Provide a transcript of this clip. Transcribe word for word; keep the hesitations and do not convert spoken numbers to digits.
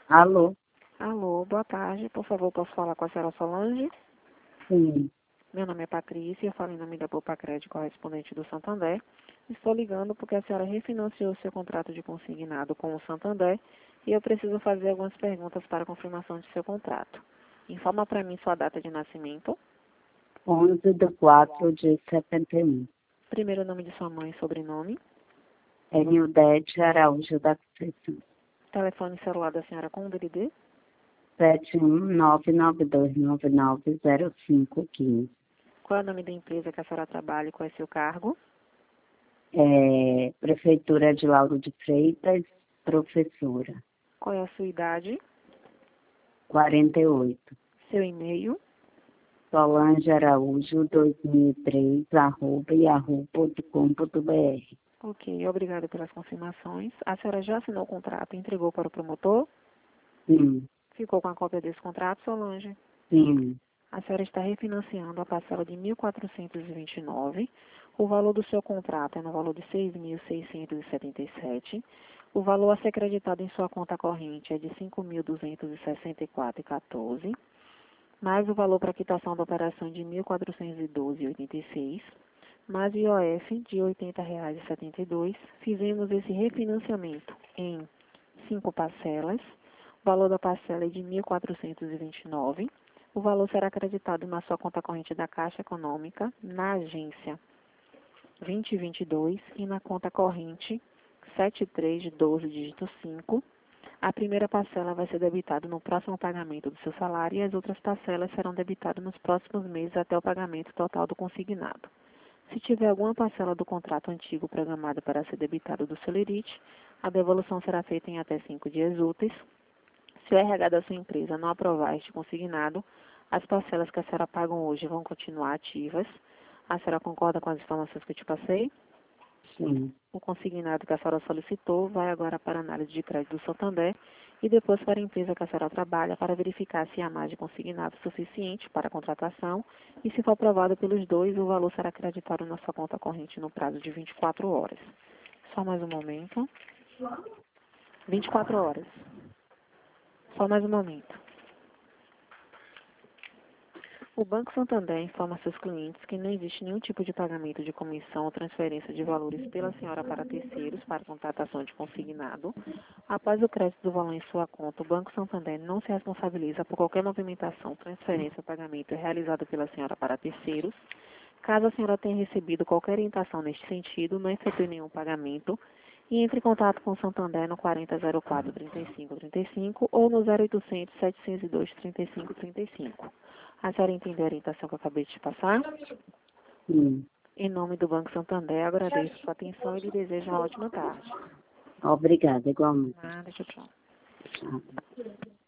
Alô? Alô, boa tarde. Por favor, posso falar com a senhora Solange? Sim. Meu nome é Patrícia, eu falo em nome da Poupa Crédito, correspondente do Santander. Estou ligando porque a senhora refinanciou seu contrato de consignado com o Santander e eu preciso fazer algumas perguntas para confirmação de seu contrato. Informa para mim sua data de nascimento, onze de quatro de setenta e um. primeiro nome de sua mãe e sobrenome, É Nildete Araújo da Conceição. telefone celular da senhora com o D D D, sete um nove nove dois nove nove zero cinco um cinco. qual é o nome da empresa que a senhora trabalha e qual é seu cargo, É, Prefeitura de Lauro de Freitas, professora. qual é a sua idade, quarenta e oito. seu e-mail, Solange Araújo dois mil e três, arroba yahoo ponto com ponto br. Ok, obrigada pelas confirmações. A senhora já assinou o contrato e entregou para o promotor? Sim, Ficou com a cópia desse contrato, Solange? sim, A senhora está refinanciando a parcela de mil quatrocentos e vinte e nove. O valor do seu contrato é no valor de seis mil seiscentos e setenta e sete. O valor a ser creditado em sua conta corrente é de cinco mil duzentos e sessenta e quatro reais e quatorze centavos, mais o valor para quitação da operação de mil quatrocentos e doze reais e oitenta e seis centavos, mais o I O F de oitenta reais e setenta e dois centavos. Fizemos esse refinanciamento em cinco parcelas. O valor da parcela é de mil quatrocentos e vinte e nove. O valor será acreditado na sua conta corrente da Caixa Econômica, na agência vinte vinte e dois e na conta corrente sete três um dois, dígito cinco. A primeira parcela vai ser debitada no próximo pagamento do seu salário e as outras parcelas serão debitadas nos próximos meses até o pagamento total do consignado. Se tiver alguma parcela do contrato antigo programada para ser debitada do Celerite, a devolução será feita em até cinco dias úteis. Se o R H da sua empresa não aprovar este consignado, as parcelas que a senhora pagam hoje vão continuar ativas. A senhora concorda com as informações que eu te passei? sim. O consignado que a senhora solicitou vai agora para a análise de crédito do Santander e depois para a empresa que a senhora trabalha para verificar se há mais de consignado suficiente para a contratação e, se for aprovado pelos dois, o valor será acreditado na sua conta corrente no prazo de vinte e quatro horas. Só mais um momento. vinte e quatro horas. Só mais um momento. O Banco Santander informa seus clientes que não existe nenhum tipo de pagamento de comissão ou transferência de valores pela senhora para terceiros para contratação de consignado. Após o crédito do valor em sua conta, o Banco Santander não se responsabiliza por qualquer movimentação, transferência ou pagamento realizado pela senhora para terceiros. Caso a senhora tenha recebido qualquer orientação neste sentido, não efetue nenhum pagamento e entre em contato com o Santander no quarenta zero quatro, trinta e cinco, trinta e cinco ou no zero oitocentos, setecentos e dois, trinta e cinco, trinta e cinco. A senhora entendeu a orientação que eu acabei de te passar? Sim. Em nome do Banco Santander, agradeço sua atenção e lhe desejo uma ótima tarde. Obrigada, igualmente. Nada, tchau, tchau. Tchau.